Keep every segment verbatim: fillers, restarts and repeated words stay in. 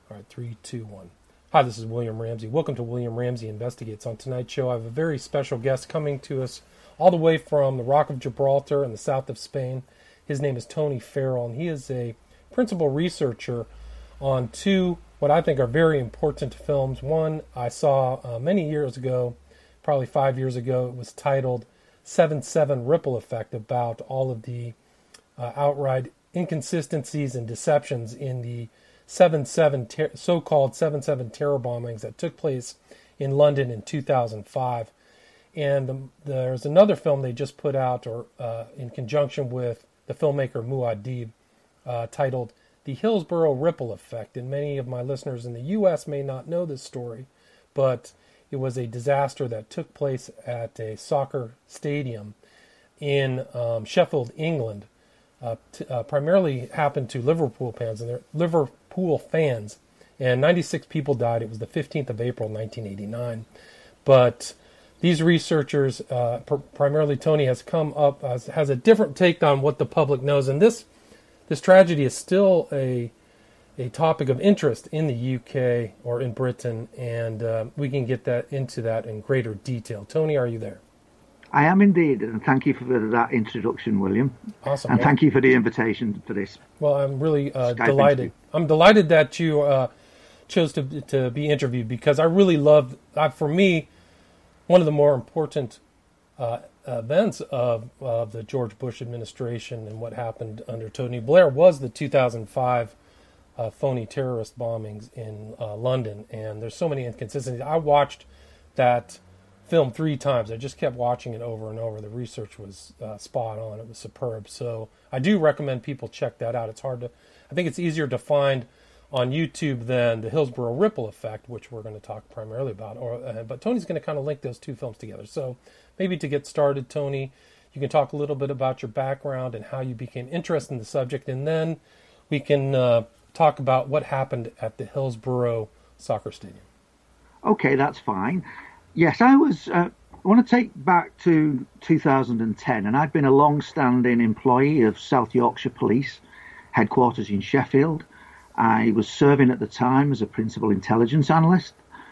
All right, three, two, one. Hi, this is William Ramsey. Welcome to William Ramsey Investigates. On tonight's show, I have a very special guest coming to us all the way from the Rock of Gibraltar in the south of Spain. His name is Tony Farrell, and he is a principal researcher on two, what I think are very important films. One I saw uh, many years ago, probably five years ago. It was titled seven seven Ripple Effect, about all of the uh, outright inconsistencies and deceptions in the seven seven ter- so-called seven seven terror bombings that took place in London in two thousand five. And the, there's another film they just put out, or uh, in conjunction with the filmmaker Muad'Dib, uh, titled The Hillsborough Ripple Effect. And many of my listeners in the U S may not know this story, but it was a disaster that took place at a soccer stadium in um, Sheffield, England. Uh, t- uh, primarily happened to Liverpool fans, and their Liverpool fans, and ninety-six people died. It was the fifteenth of April, nineteen eighty-nine. But these researchers, uh, pr- primarily Tony, has come up as, has a different take on what the public knows, and this this tragedy is still a a topic of interest in the U K or in Britain, and uh, we can get that into that in greater detail. Tony, are you there? I am indeed, and thank you for that introduction, William. Awesome. And well, thank you for the invitation for this. Well, I'm really uh, Skype delighted. interview. I'm delighted that you uh, chose to to be interviewed, because I really love, uh, for me, one of the more important uh, events of, of the George Bush administration and what happened under Tony Blair was the two thousand five uh, phony terrorist bombings in uh, London. And there's so many inconsistencies. I watched that film three times. I just kept watching it over and over. The research was uh, spot on. It was superb. So I do recommend people check that out. It's hard to, I think it's easier to find on YouTube than the Hillsborough Ripple Effect, which we're going to talk primarily about. Or, uh, but Tony's going to kind of link those two films together. So maybe to get started, Tony, you can talk a little bit about your background and how you became interested in the subject, and then we can uh, talk about what happened at the Hillsborough soccer stadium. Okay, that's fine. Yes, I was. Uh, I want to take back to two thousand ten, and I'd been a long-standing employee of South Yorkshire Police, headquarters in Sheffield. I was serving at the time as a principal intelligence analyst,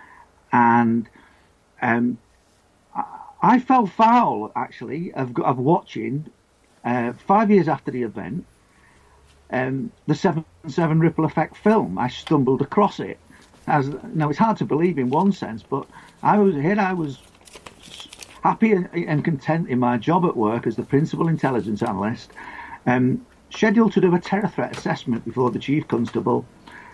and um, I, I fell foul, actually, of, of watching, uh, five years after the event, um, the seven seven Ripple Effect film. I stumbled across it. As, now, it's hard to believe in one sense, but I was here. I was happy and, and content in my job at work as the principal intelligence analyst, um, scheduled to do a terror threat assessment before the chief constable,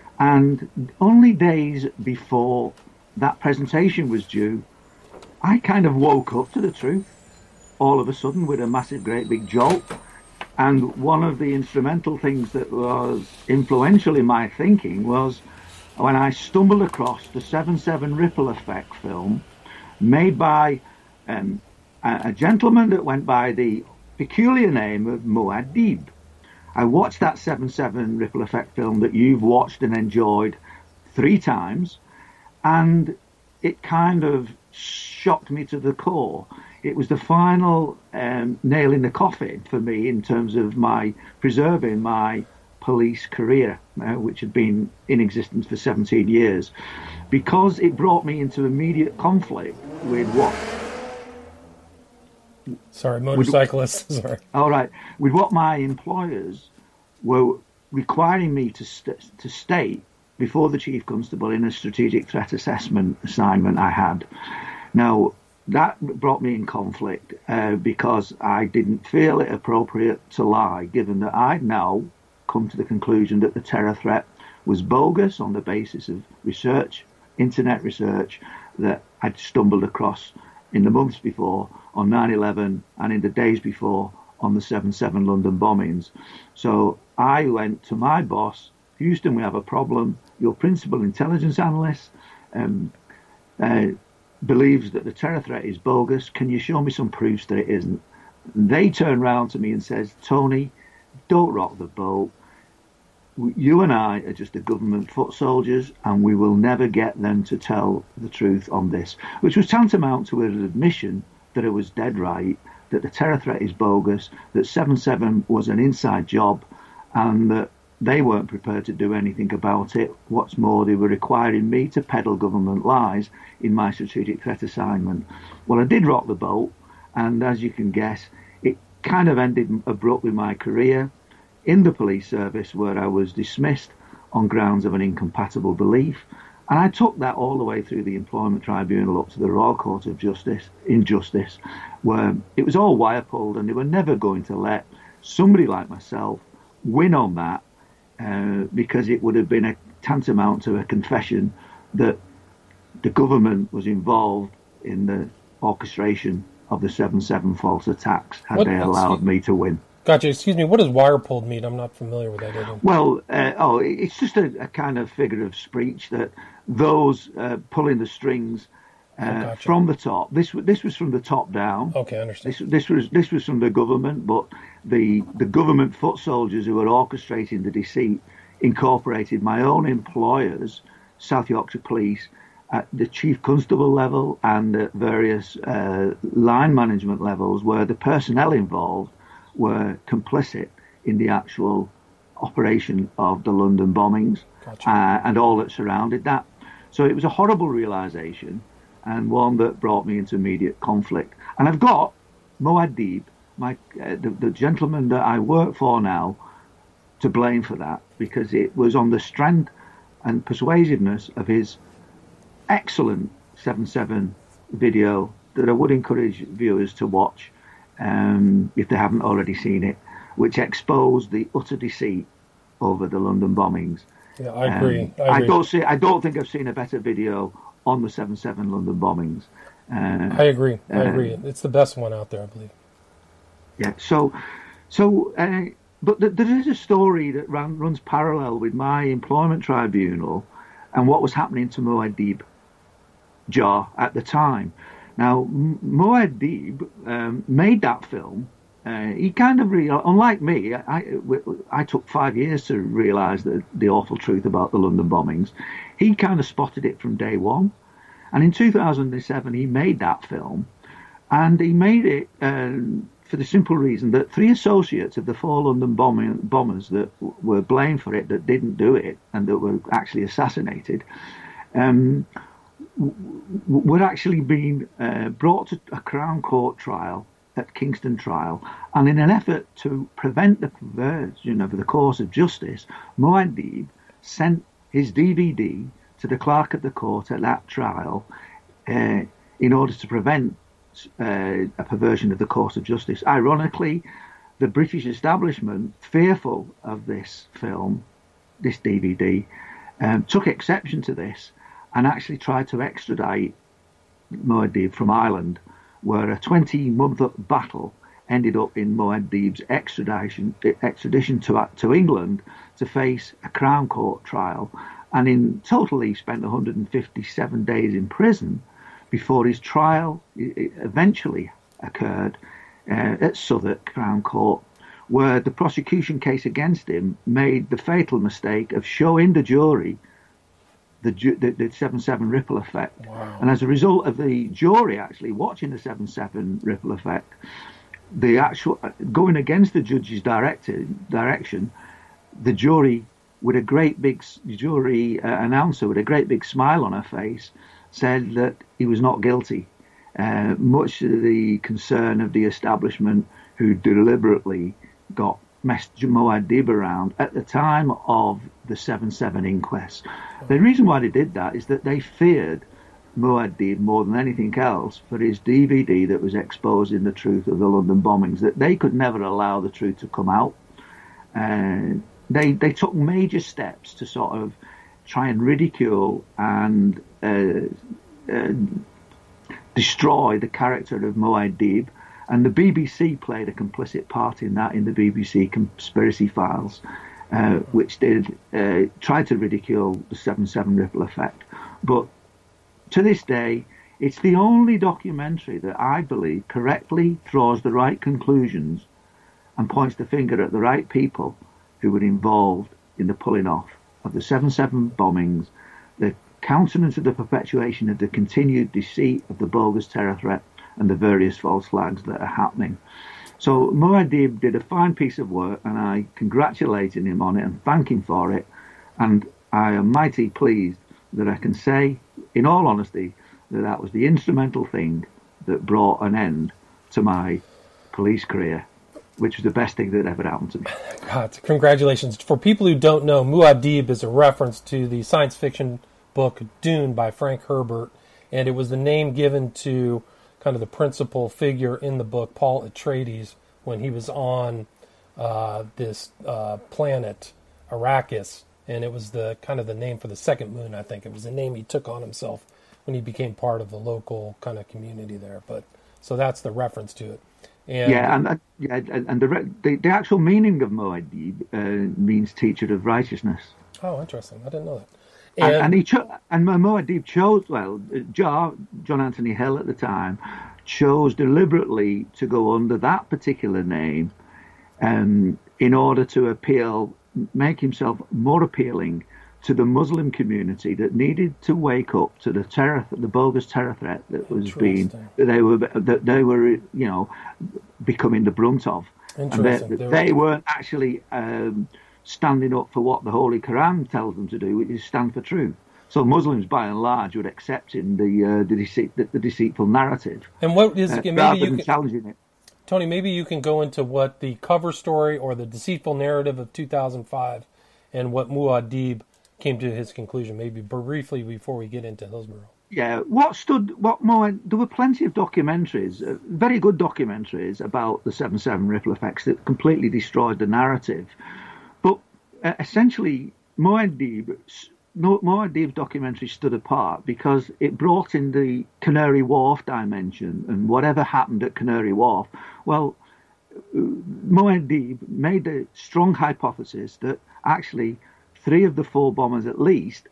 and only days before that presentation was due, I kind of woke up to the truth all of a sudden with a massive, great big jolt. And one of the instrumental things that was influential in my thinking was when I stumbled across the seven seven Ripple Effect film made by um, a, a gentleman that went by the peculiar name of Muad'Dib. I watched that seven seven Ripple Effect film that you've watched and enjoyed three times, and it kind of shocked me to the core. It was the final um, nail in the coffin for me in terms of my preserving my police career, uh, which had been in existence for seventeen years, because it brought me into immediate conflict with what sorry motorcyclists with, sorry all right with what my employers were requiring me to st- to state before the chief constable in a strategic threat assessment assignment I had. Now that brought me in conflict uh, because I didn't feel it appropriate to lie, given that I'd now come to the conclusion that the terror threat was bogus on the basis of research, internet research, that I'd stumbled across in the months before on nine eleven and in the days before on the seven seven London bombings. So I went to my boss, Houston, we have a problem. Your principal intelligence analyst um, uh, believes that the terror threat is bogus. Can you show me some proofs that it isn't? And they turn around to me and says, Tony, don't rock the boat. You and I are just the government foot soldiers, and we will never get them to tell the truth on this, which was tantamount to an admission that it was dead right, that the terror threat is bogus, that seven seven was an inside job, and that they weren't prepared to do anything about it. What's more, they were requiring me to peddle government lies in my strategic threat assignment. Well, I did rock the boat, and as you can guess, it kind of ended abruptly my career in the police service, where I was dismissed on grounds of an incompatible belief. And I took that all the way through the Employment Tribunal up to the Royal Court of Justice, in Justice, where it was all wire pulled, and they were never going to let somebody like myself win on that, uh, because it would have been a tantamount to a confession that the government was involved in the orchestration of the seven seven false attacks had what, they allowed me to win. Gotcha. Excuse me, what does wire pulled mean? I'm not familiar with that. Either. Well, uh, oh, it's just a, a kind of figure of speech that those uh, pulling the strings uh, oh, gotcha. from the top. This this was from the top down. Okay, I understand. This, this was this was from the government, but the the government foot soldiers who were orchestrating the deceit incorporated my own employers, South Yorkshire Police, at the chief constable level and at various uh, line management levels, where the personnel involved were complicit in the actual operation of the London bombings. Gotcha. uh, and all that surrounded that. So it was a horrible realization, and one that brought me into immediate conflict. And I've got Muad'Dib, my uh, the, the gentleman that I work for now, to blame for that, because it was on the strength and persuasiveness of his excellent seven seven video that I would encourage viewers to watch, um, if they haven't already seen it, which exposed the utter deceit over the London bombings. Yeah, I agree. Um, I, agree. I don't see. I don't think I've seen a better video on the seven seven London bombings. Uh, I agree. I uh, agree. It's the best one out there, I believe. Yeah. So, so, uh, but th- there is a story that ran, runs parallel with my employment tribunal and what was happening to Muad'Dib Jah at the time. Now, Muad'Dib um, made that film. Uh, he kind of, re- unlike me, I, I, I took five years to realise the, the awful truth about the London bombings. He kind of spotted it from day one. And in two thousand seven, he made that film. And he made it um, for the simple reason that three associates of the four London bombing, bombers that w- were blamed for it, that didn't do it, and that were actually assassinated, um, w- w- were actually being uh, brought to a Crown Court trial at Kingston trial, and in an effort to prevent the perversion of the course of justice, Muad'Dib sent his D V D to the clerk of the court at that trial uh, in order to prevent uh, a perversion of the course of justice. Ironically, the British establishment, fearful of this film, this D V D, um, took exception to this and actually tried to extradite Muad'Dib from Ireland, where a twenty-month battle ended up in Muad'Dib's extradition extradition to to England to face a Crown Court trial, and in total he spent one hundred fifty-seven days in prison before his trial eventually occurred uh, at Southwark Crown Court, where the prosecution case against him made the fatal mistake of showing the jury The, the, the seven seven ripple effect. Wow. And as a result of the jury actually watching the seven seven ripple effect, the actual going against the judge's directed, direction, the jury with a great big jury uh, announcer with a great big smile on her face said that he was not guilty, uh, much to the concern of the establishment, who deliberately got messed Muad'Dib around at the time of the seven seven inquest. The reason why they did that is that they feared Muad'Dib more than anything else for his D V D that was exposing the truth of the London bombings, that they could never allow the truth to come out. Uh, they they took major steps to sort of try and ridicule and uh, uh, destroy the character of Muad'Dib. And the B B C played a complicit part in that, in the B B C conspiracy files, uh, which did uh, try to ridicule the seven seven ripple effect. But to this day, it's the only documentary that I believe correctly draws the right conclusions and points the finger at the right people who were involved in the pulling off of the seven seven bombings, the countenance of the perpetuation of the continued deceit of the bogus terror threat, and the various false flags that are happening. So Muad'Dib did a fine piece of work, and I congratulated him on it and thanked him for it. And I am mighty pleased that I can say, in all honesty, that that was the instrumental thing that brought an end to my police career, which was the best thing that ever happened to me. God, congratulations. For people who don't know, Muad'Dib is a reference to the science fiction book Dune by Frank Herbert, and it was the name given to kind of the principal figure in the book, Paul Atreides, when he was on uh, this uh, planet, Arrakis, and it was the kind of the name for the second moon, I think. It was the name he took on himself when he became part of the local kind of community there. But so that's the reference to it. And, yeah, and uh, yeah, and the, the the actual meaning of Muad'Dib uh, means teacher of righteousness. Oh, interesting! I didn't know that. And, and, and he cho- and Muad'Dib chose well. Jar John Anthony Hill at the time chose deliberately to go under that particular name, um, in order to appeal, make himself more appealing to the Muslim community that needed to wake up to the terror, the bogus terror threat that was being that they were that they were you know becoming the brunt of, and they, they, they weren't actually um, standing up for what the Holy Quran tells them to do, which is stand for truth. So Muslims, by and large, were accepting the uh, the, deceit, the, the deceitful narrative, and what is uh, maybe rather you than can, challenging it. Tony, maybe you can go into what the cover story or the deceitful narrative of two thousand five, and what Muad'Dib came to his conclusion, maybe briefly before we get into Hillsborough. Yeah, what stood, what more, there were plenty of documentaries, uh, very good documentaries about the seven seven ripple effects that completely destroyed the narrative. But uh, essentially, Muad'Dib, Muad'Dib's documentary stood apart because it brought in the Canary Wharf dimension, and whatever happened at Canary Wharf, well, Muad'Dib made a strong hypothesis that actually three of the four bombers, at least,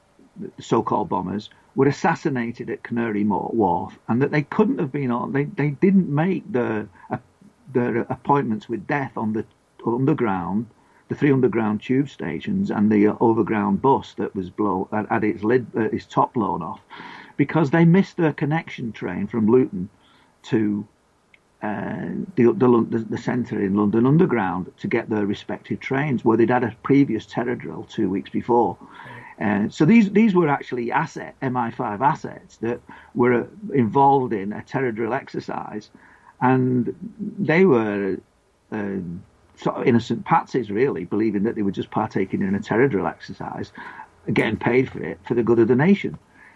the so-called bombers, were assassinated at Canary Wharf, and that they couldn't have been on. They they didn't make the uh, their appointments with death on the underground, the three underground tube stations, and the uh, overground bus that was blown had, had its lid, uh, its top blown off, because they missed their connection train from Luton to Uh, the, the, the centre in London Underground to get their respective trains, where they'd had a previous terror drill two weeks before. Uh, so these these were actually asset M I five assets that were involved in a terror drill exercise, and they were uh, sort of innocent patsies, really, believing that they were just partaking in a terror drill exercise, getting paid for it for the good of the nation.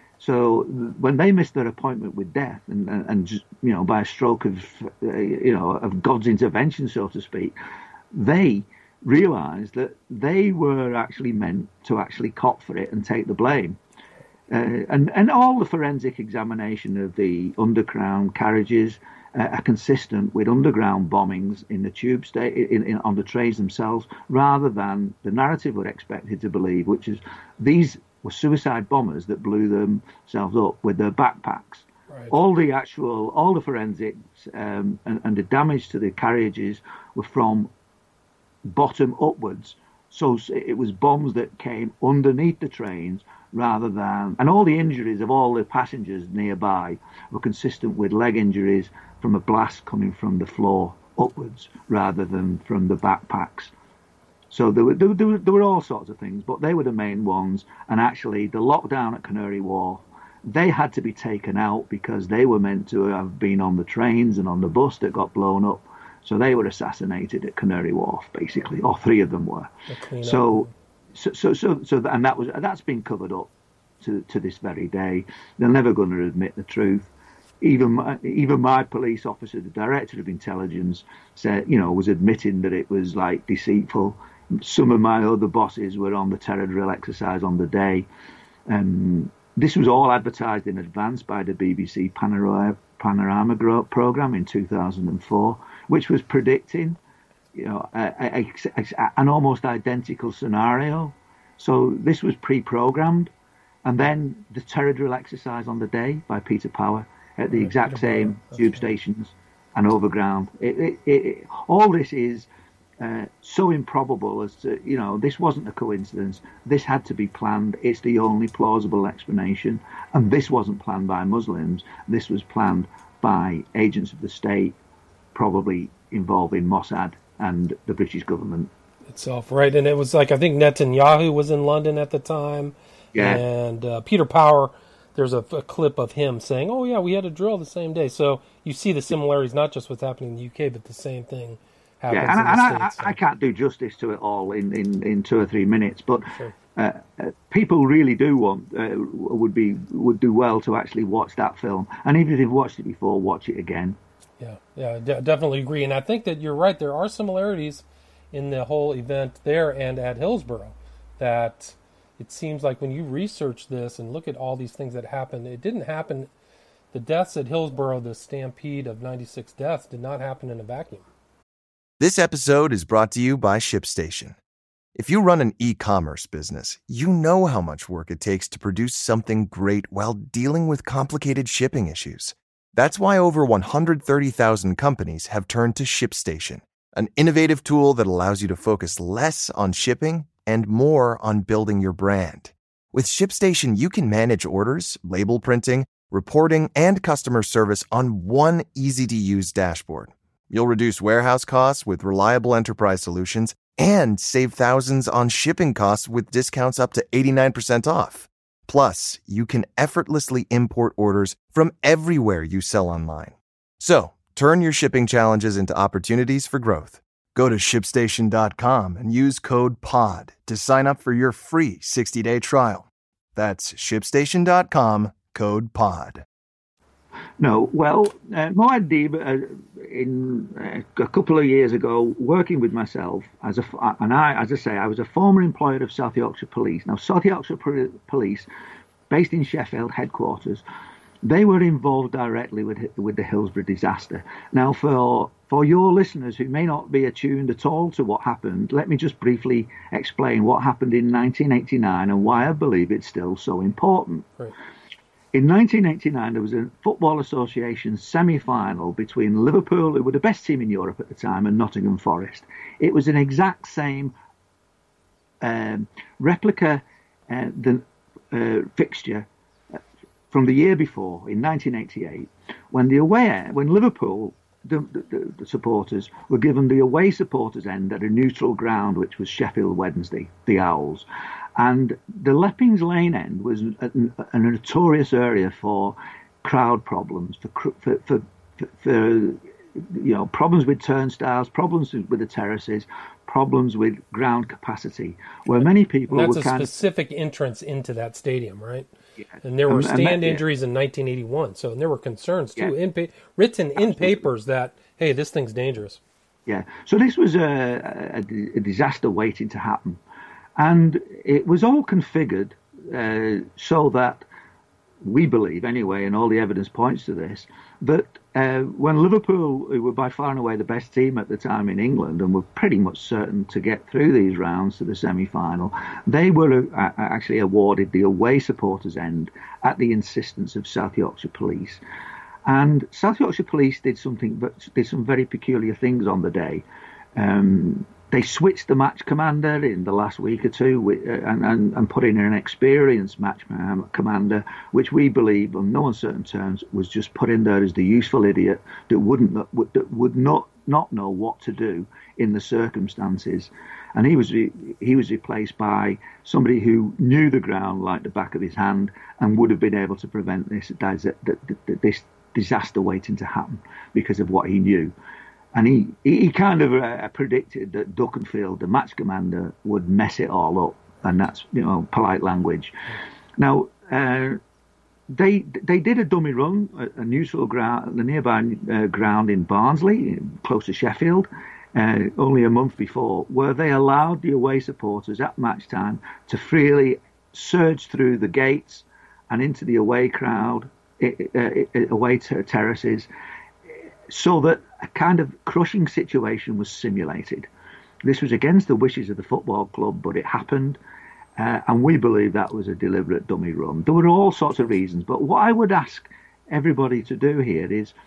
So when they missed their appointment with death, and, and, and just, you know, by a stroke of, uh, you know, of God's intervention, so to speak, they realised that they were actually meant to actually cop for it and take the blame. Uh, and, and all the forensic examination of the underground carriages uh, are consistent with underground bombings in the tube sta- in, in, on the trains themselves, rather than the narrative we're expected to believe, which is these were suicide bombers that blew themselves up with their backpacks. Right. All the actual, all the forensics um, and, and the damage to the carriages were from bottom upwards. So it was bombs that came underneath the trains rather than, and all the injuries of all the passengers nearby were consistent with leg injuries from a blast coming from the floor upwards rather than from the backpacks. So there were, there, were, there were all sorts of things, but they were the main ones. And actually, the lockdown at Canary Wharf, they had to be taken out because they were meant to have been on the trains and on the bus that got blown up. So they were assassinated at Canary Wharf, basically. All three of them were. So, so, so, so, so, and that was that's been covered up to to this very day. They're never going to admit the truth. Even my, even my police officer, the director of intelligence, said, you know, was admitting that it was like deceitful. Some of my other bosses were on the terror drill exercise on the day. Um, this was all advertised in advance by the B B C Panorama, Panorama programme in two thousand four, which was predicting, you know, a, a, a, an almost identical scenario. So this was pre-programmed. And then the terror drill exercise on the day by Peter Power at the exact same tube stations and overground. It, it, it, all this is uh, so improbable as to, you know, this wasn't a coincidence. This had to be planned. It's the only plausible explanation. And this wasn't planned by Muslims. This was planned by agents of the state, probably involving Mossad and the British government itself, right? And it was like, I think Netanyahu was in London at the time, yeah. and uh, Peter Power, there's a, a clip of him saying, oh yeah, we had a drill the same day. So you see the similarities, not just what's happening in the U K, but the same thing happens yeah, and, in the and States. I, so. I can't do justice to it all in, in, in two or three minutes, but Sure. uh, uh, people really do want, uh, would be would do well to actually watch that film. And even if they've watched it before, watch it again. Yeah, yeah, de- definitely agree. And I think that you're right. There are similarities in the whole event there and at Hillsborough, that it seems like when you research this and look at all these things that happened, it didn't happen. The deaths at Hillsborough, the stampede of ninety-six deaths, did not happen in a vacuum. This episode is brought to you by ShipStation. If you run an e-commerce business, you know how much work it takes to produce something great while dealing with complicated shipping issues. That's why over one hundred thirty thousand companies have turned to ShipStation, an innovative tool that allows you to focus less on shipping and more on building your brand. With ShipStation, you can manage orders, label printing, reporting, and customer service on one easy-to-use dashboard. You'll reduce warehouse costs with reliable enterprise solutions and save thousands on shipping costs with discounts up to eighty-nine percent off. Plus, you can effortlessly import orders from everywhere you sell online. So, turn your shipping challenges into opportunities for growth. Go to ship station dot com and use code P O D to sign up for your free sixty-day trial. That's ship station dot com, code P O D. No, well, uh, Moad Deeb, uh, in uh, a couple of years ago, working with myself, as a, and I, as I say, I was a former employee of South Yorkshire Police. Now, South Yorkshire Police, based in Sheffield headquarters, they were involved directly with with the Hillsborough disaster. Now, for for your listeners who may not be attuned at all to what happened, let me just briefly explain what happened in nineteen eighty-nine and why I believe it's still so important. Right. In nineteen eighty-nine, there was a Football Association semi-final between Liverpool, who were the best team in Europe at the time, and Nottingham Forest. It was an exact same um, replica uh, the, uh, fixture from the year before, in nineteen eighty-eight, when the away, when Liverpool, the, the, the supporters, were given the away supporters' end at a neutral ground, which was Sheffield Wednesday, the Owls. And the Leppings Lane end was a, a notorious area for crowd problems, for, for, for, for you know, problems with turnstiles, problems with the terraces, problems with ground capacity, where many people and that's were a kind specific of, entrance into that stadium, right? Yeah. And there were And- and stand that- yeah. injuries in nineteen eighty-one, so and there were concerns too, Yeah. in pa- written in papers that, hey, this thing's dangerous. Yeah, so this was a, a, a disaster waiting to happen. And it was all configured uh, so that we believe, anyway, and all the evidence points to this, that uh, when Liverpool, who were by far and away the best team at the time in England and were pretty much certain to get through these rounds to the semi-final, they were uh, actually awarded the away supporters' end at the insistence of South Yorkshire Police. And South Yorkshire Police did something, did some very peculiar things on the day. Um, They switched the match commander in the last week or two with, uh, and, and, and put in an experienced match commander, which we believe, on no uncertain terms, was just put in there as the useful idiot that wouldn't that would not not know what to do in the circumstances. And he was he was replaced by somebody who knew the ground like the back of his hand and would have been able to prevent this this disaster waiting to happen because of what he knew. And he, he kind of uh, predicted that Duckenfield, the match commander, would mess it all up. And that's, you know, polite language. Now, uh, they they did a dummy run, a, a neutral ground, the nearby uh, ground in Barnsley, close to Sheffield, uh, only a month before, where they allowed the away supporters at match time to freely surge through the gates and into the away crowd, uh, away ter- terraces, so that a kind of crushing situation was simulated. This was against the wishes of the football club, but it happened, uh, and we believe that was a deliberate dummy run. There were all sorts of reasons, but what I would ask everybody to do here is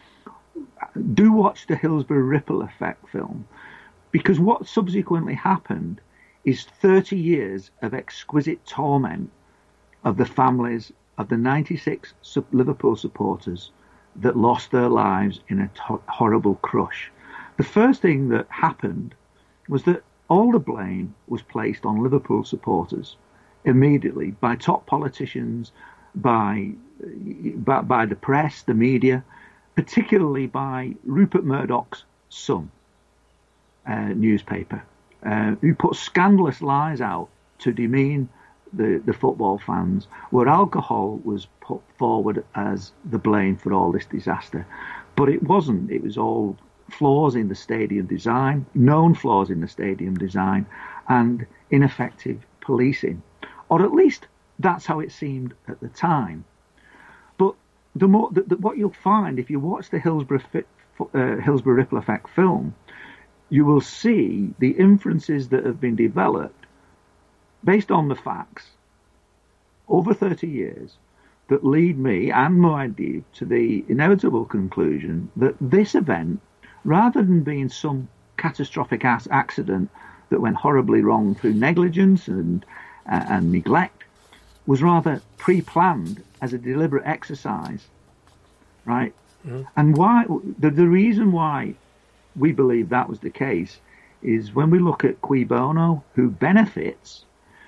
do watch the Hillsborough Ripple Effect film, because what subsequently happened is thirty years of exquisite torment of the families of the ninety-six Liverpool supporters that lost their lives in a to- horrible crush. the first thing that happened was that all the blame was placed on Liverpool supporters immediately by top politicians, by, by, by the press, the media, particularly by Rupert Murdoch's Sun uh, newspaper, uh, who put scandalous lies out to demean the, the football fans, where alcohol was put forward as the blame for all this disaster. But it wasn't. It was all flaws in the stadium design, known flaws in the stadium design, and ineffective policing. Or at least that's how it seemed at the time. But the more the, the, what you'll find if you watch the Hillsborough, uh, Hillsborough Ripple Effect film, you will see the inferences that have been developed based on the facts over thirty years that lead me and Muad'Dib to the inevitable conclusion that this event, rather than being some catastrophic accident that went horribly wrong through negligence and uh, and neglect, was rather pre-planned as a deliberate exercise, right? Mm-hmm. And why the, the reason why we believe that was the case is when we look at Cui Bono, who benefits,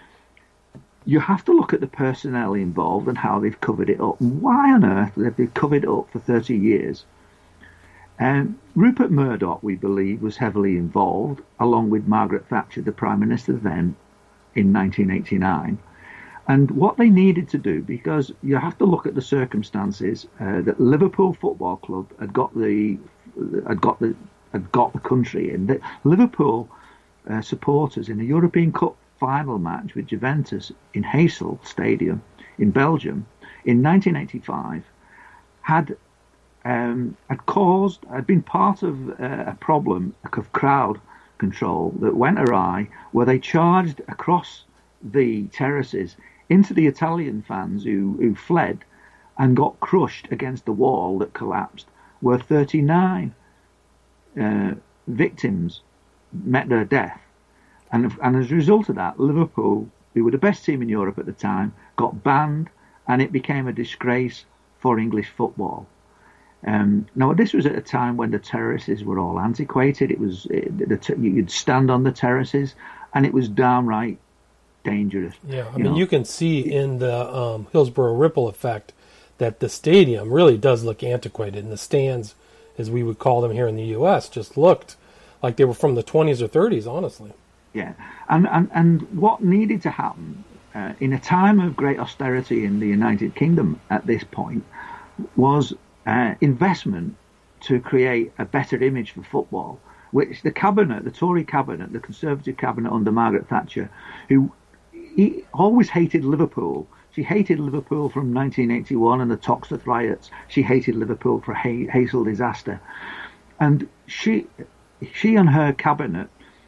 you have to look at the personnel involved and how they've covered it up. Why on earth have they covered it up for thirty years? Um, Rupert Murdoch, we believe, was heavily involved, along with Margaret Thatcher, the Prime Minister then, in nineteen eighty-nine. And what they needed to do, because you have to look at the circumstances, uh, that Liverpool Football Club had got the had got the had got the country in. That Liverpool uh, supporters in the European Cup final match with Juventus in Heysel Stadium in Belgium in nineteen eighty-five had um, had caused had been part of uh, a problem of crowd control that went awry, where they charged across the terraces into the Italian fans who, who fled and got crushed against the wall that collapsed, where thirty-nine uh, victims met their death. And, and as a result of that, Liverpool, who were the best team in Europe at the time, got banned, and it became a disgrace for English football. Um, now, this was at a time when the terraces were all antiquated. It was it, the, you'd stand on the terraces, and it was downright dangerous. Yeah, I mean, know. You can see in the um, Hillsborough Ripple Effect that the stadium really does look antiquated, and the stands, as we would call them here in the U S, just looked like they were from the twenties or thirties, honestly. Yeah, and, and, and what needed to happen uh, in a time of great austerity in the United Kingdom at this point was uh, investment to create a better image for football, which the cabinet, the Tory cabinet, the Conservative cabinet under Margaret Thatcher, who he always hated Liverpool. She hated Liverpool from nineteen eighty-one and the Toxteth riots. She hated Liverpool for Hay- Heysel disaster. And she, she and her cabinet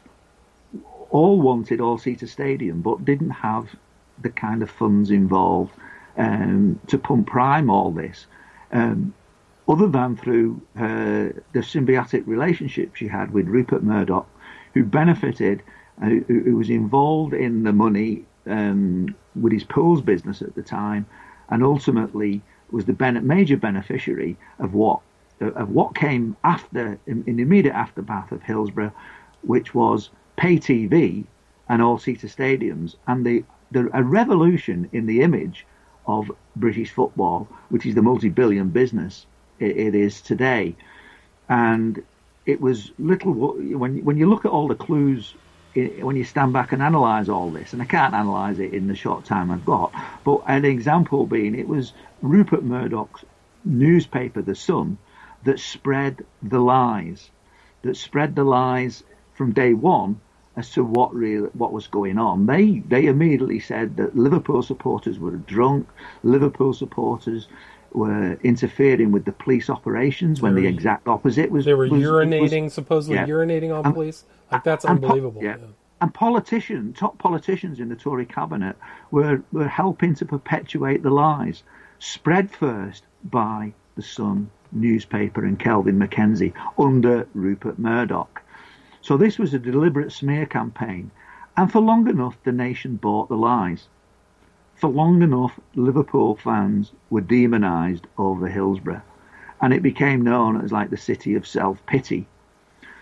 all wanted All-Seater Stadium, but didn't have the kind of funds involved um, to pump prime all this, um, other than through her, the symbiotic relationship she had with Rupert Murdoch, who benefited, uh, who, who was involved in the money um, with his pools business at the time, and ultimately was the ben- major beneficiary of what of what came after, in, in the immediate aftermath of Hillsborough, which was pay T V and all-seater stadiums, and the, the a revolution in the image of British football, which is the multi-billion business it, it is today. And it was little when when you look at all the clues, when you stand back and analyse all this, and I can't analyse it in the short time I've got, but an example being it was Rupert Murdoch's newspaper, The Sun, that spread the lies, that spread the lies from day one as to what real what was going on. They they immediately said that Liverpool supporters were drunk, Liverpool supporters were interfering with the police operations, when the exact opposite was. They were was, urinating, was, supposedly yeah. urinating on and, police. Like that's and, unbelievable. Yeah. Yeah. And politicians, top politicians in the Tory cabinet, were were helping to perpetuate the lies, spread first by the Sun newspaper and Kelvin Mackenzie under Rupert Murdoch. So this was a deliberate smear campaign, and for long enough the nation bought the lies. For long enough Liverpool fans were demonised over Hillsborough, and it became known as like the city of self-pity.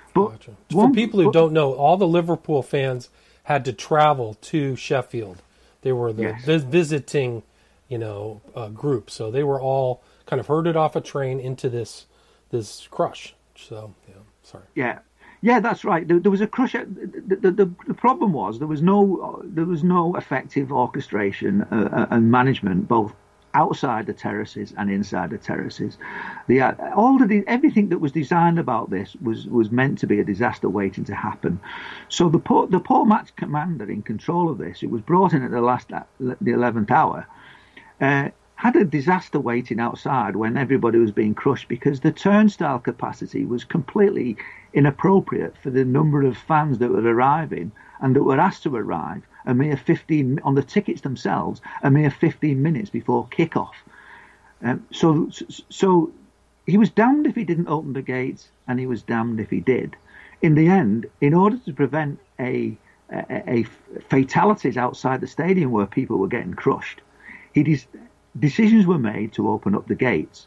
But gotcha. one, For people who but, don't know, all the Liverpool fans had to travel to Sheffield. They were the yes. vis- visiting, you know, uh, group. So they were all kind of herded off a train into this this crush. So, yeah, sorry. Yeah. Yeah, that's right. There, there was a crush. The, the, the, the problem was there was no there was no effective orchestration uh, and management, both outside the terraces and inside the terraces. The uh, all of the everything that was designed about this was was meant to be a disaster waiting to happen. So the poor, the poor match commander in control of this, who was brought in at the last the eleventh hour, uh, had a disaster waiting outside when everybody was being crushed because the turnstile capacity was completely inappropriate for the number of fans that were arriving and that were asked to arrive a mere fifteen on the tickets themselves, a mere fifteen minutes before kickoff. Um, so, so he was damned if he didn't open the gates, and he was damned if he did. In the end, in order to prevent a, a, a fatalities outside the stadium where people were getting crushed, he des- decisions were made to open up the gates,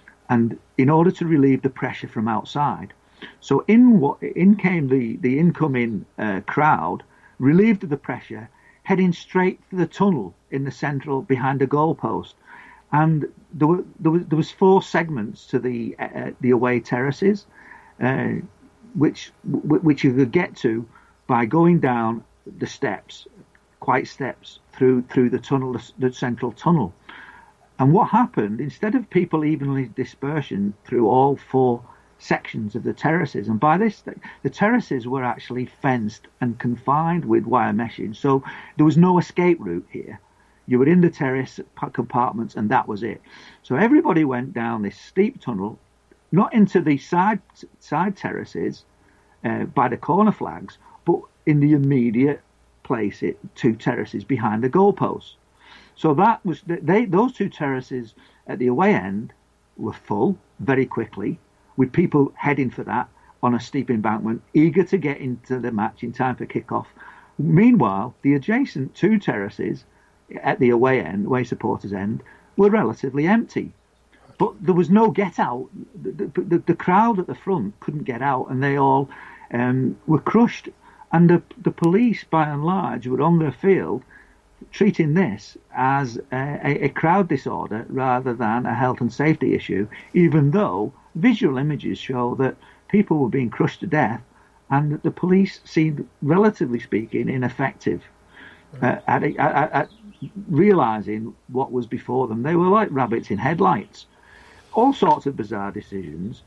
and in order to relieve the pressure from outside. So in what in came the the incoming uh, crowd, relieved of the pressure, heading straight for the tunnel in the central behind the goalpost, and there were there was there was four segments to the uh, the away terraces, uh, which which you could get to by going down the steps, quite steps through through the tunnel, the, the central tunnel. And what happened, instead of people evenly dispersion through all four sections of the terraces, and by this the terraces were actually fenced and confined with wire meshing, so there was no escape route here. You were in the terrace compartments and that was it. So everybody went down this steep tunnel, not into the side side terraces uh, by the corner flags, but in the immediate place, it two terraces behind the goalposts. So that was they those two terraces at the away end were full very quickly, with people heading for that on a steep embankment, eager to get into the match in time for kickoff. Meanwhile, the adjacent two terraces at the away end, away supporters end, were relatively empty. But there was no get out. The, the, the crowd at the front couldn't get out, and they all um, were crushed. And the, the police, by and large, were on their field treating this as a, a crowd disorder rather than a health and safety issue, even though visual images show that people were being crushed to death and that the police seemed, relatively speaking, ineffective uh, at, at, at realising what was before them. They were like rabbits in headlights. All sorts of bizarre decisions.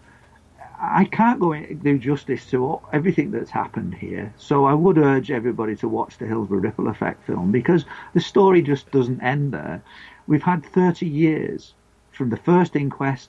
I can't go in and do justice to everything that's happened here, so I would urge everybody to watch the Hillsborough Ripple Effect film, because the story just doesn't end there. We've had thirty years from the first inquest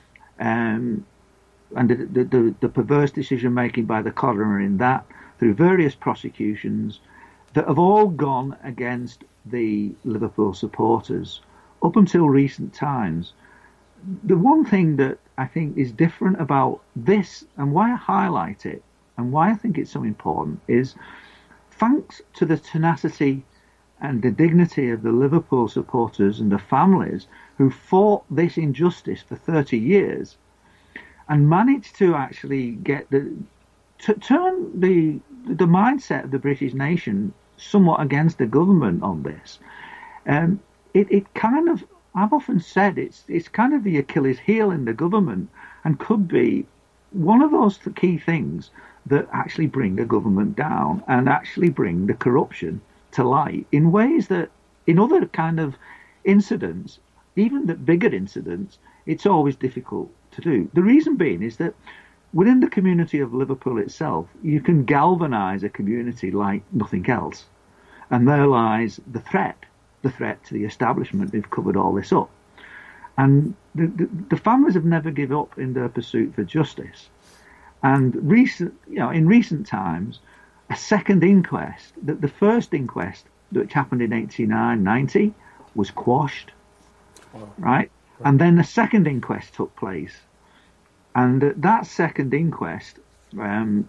um, and the, the, the, the perverse decision-making by the coroner in that, through various prosecutions that have all gone against the Liverpool supporters up until recent times. The one thing that I think is different about this, and why I highlight it, and why I think it's so important, is thanks to the tenacity and the dignity of the Liverpool supporters and the families who fought this injustice for thirty years and managed to actually get the to turn the the mindset of the British nation somewhat against the government on this. Um, it, it kind of, I've often said it's it's kind of the Achilles heel in the government, and could be one of those key things that actually bring a government down and actually bring the corruption to light in ways that in other kind of incidents, even the bigger incidents, it's always difficult to do. The reason being is that within the community of Liverpool itself, you can galvanise a community like nothing else. And there lies the threat, the threat to the establishment who've covered all this up. And the, the, the families have never given up in their pursuit for justice. And recent, you know, in recent times, a second inquest, the, the first inquest, which happened in eighty-nine, ninety, was quashed, wow. right? And then the second inquest took place. And that second inquest um,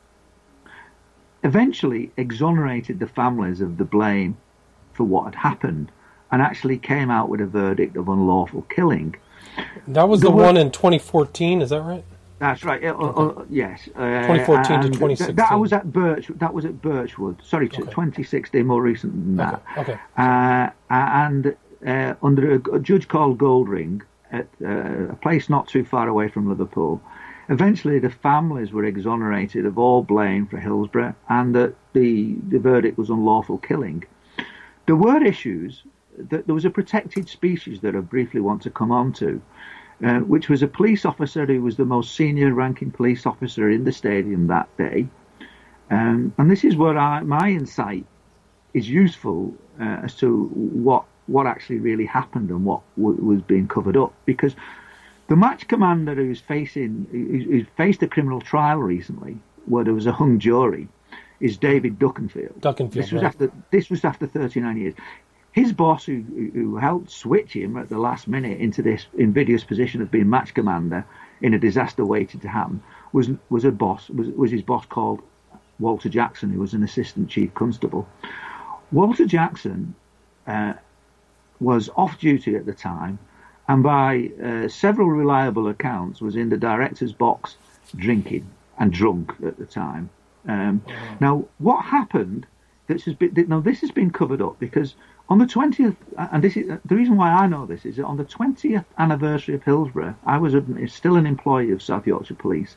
eventually exonerated the families of the blame for what had happened, and actually came out with a verdict of unlawful killing. That was the, the one in twenty fourteen, is that right? That's right. Uh, Okay. uh, yes. Uh, twenty fourteen to and twenty th- sixteen. That was at Birch. That was at Birchwood. Sorry, Okay. twenty sixteen. More recent than that. Okay. Okay. Uh, and uh, under a, a judge called Goldring at uh, a place not too far away from Liverpool. Eventually, the families were exonerated of all blame for Hillsborough, and that the the verdict was unlawful killing. There were issues. That there was a protected species that I briefly want to come on to, uh, which was a police officer who was the most senior ranking police officer in the stadium that day. Um, and this is where I, my insight is useful uh, as to what what actually really happened and what w- was being covered up. Because the match commander who's facing who's, who's faced a criminal trial recently, where there was a hung jury, is David Duckenfield. Duckenfield. This was right. after this was after thirty-nine years. His boss, who, who helped switch him at the last minute into this invidious position of being match commander in a disaster waiting to happen, was was a boss was, was his boss called Walter Jackson, who was an assistant chief constable. Walter Jackson uh, was off duty at the time, and by uh, several reliable accounts, was in the director's box drinking and drunk at the time. Um, wow. Now, what happened? This has been now. This has been covered up because. On the twentieth, and this is the reason why I know this, is that on the twentieth anniversary of Hillsborough, I was a, still an employee of South Yorkshire Police.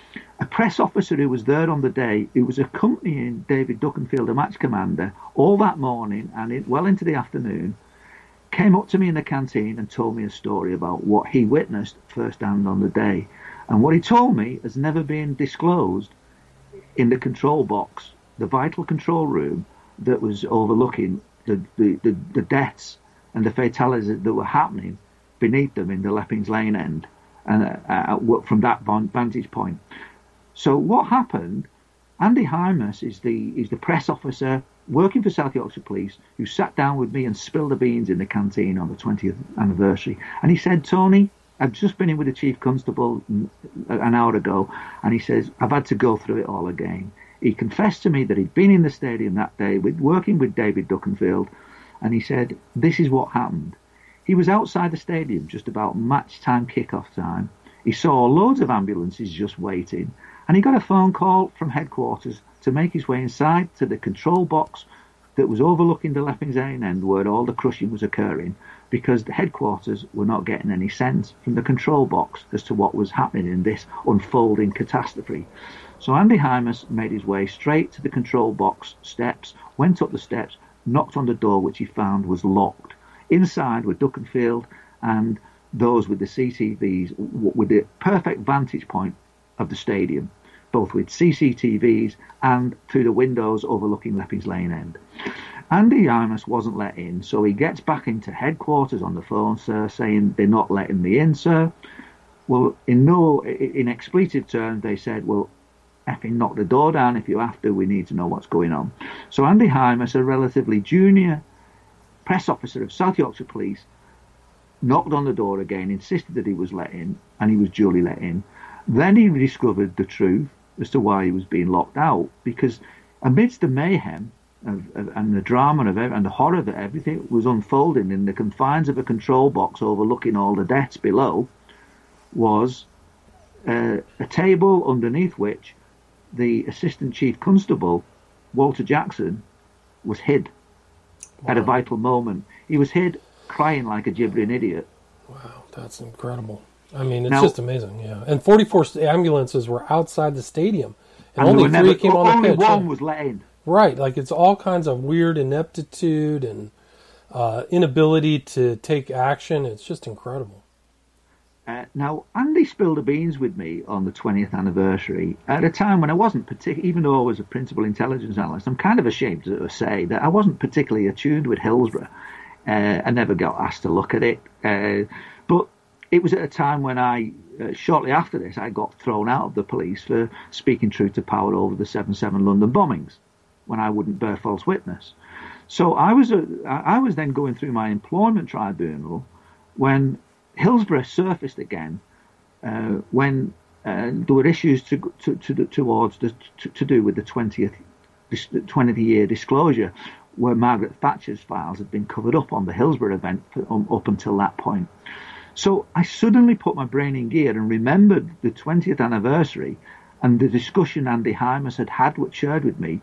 A press officer who was there on the day, who was accompanying David Duckenfield, the match commander, all that morning and it, well into the afternoon, came up to me in the canteen and told me a story about what he witnessed firsthand on the day. And what he told me has never been disclosed in the control box, the vital control room that was overlooking The, the, the, the deaths and the fatalities that were happening beneath them in the Leppings Lane end, and uh, uh, from that vantage point. So what happened? Andy Hymas is the is the press officer working for South Yorkshire Police who sat down with me and spilled the beans in the canteen on the twentieth anniversary, and he said, "Tony, I've just been in with the chief constable an hour ago, and he says I've had to go through it all again." He confessed to me that he'd been in the stadium that day with working with David Duckenfield, and he said, this is what happened. He was outside the stadium just about match time, kick-off time. He saw loads of ambulances just waiting, and he got a phone call from headquarters to make his way inside to the control box that was overlooking the Leppings Lane end where all the crushing was occurring, because the headquarters were not getting any sense from the control box as to what was happening in this unfolding catastrophe. So Andy Hymas made his way straight to the control box steps, went up the steps, knocked on the door, which he found was locked. Inside were Duckenfield and those with the C C Vs, with the perfect vantage point of the stadium, both with C C T Vs and through the windows overlooking Leppings Lane end. Andy Hymas wasn't let in, so he gets back into headquarters on the phone, sir, saying they're not letting me in, sir. Well, in no, in expletive terms, they said, well, effing knock the door down if you have to, we need to know what's going on. So Andy Hymas, a relatively junior press officer of South Yorkshire Police, knocked on the door again, insisted that he was let in, and he was duly let in. Then he discovered the truth as to why he was being locked out, because amidst the mayhem of, of, and the drama of and the horror that everything was unfolding in the confines of a control box overlooking all the deaths below, was uh, a table underneath which the assistant chief constable, Walter Jackson, was hid. Wow. At a vital moment. He was hid crying like a gibbering idiot. Wow, that's incredible. I mean, it's now, just amazing, yeah. And forty-four ambulances were outside the stadium, and, and only three never, came on only the pitch. Only one yeah. was let in. Right, like it's all kinds of weird ineptitude and uh, inability to take action. It's just incredible. Uh, now, Andy spilled the beans with me on the twentieth anniversary at a time when I wasn't particularly, even though I was a principal intelligence analyst, I'm kind of ashamed to say that I wasn't particularly attuned with Hillsborough. Uh, I never got asked to look at it. Uh, but it was at a time when I, uh, shortly after this, I got thrown out of the police for speaking truth to power over the seven seven London bombings, when I wouldn't bear false witness. So I was, a, I was then going through my employment tribunal when Hillsborough surfaced again, uh, when uh, there were issues to, to, to, towards the, to, to do with the twentieth, twentieth year disclosure, where Margaret Thatcher's files had been covered up on the Hillsborough event for, um, up until that point. So I suddenly put my brain in gear and remembered the twentieth anniversary and the discussion Andy Hymas had had, shared with me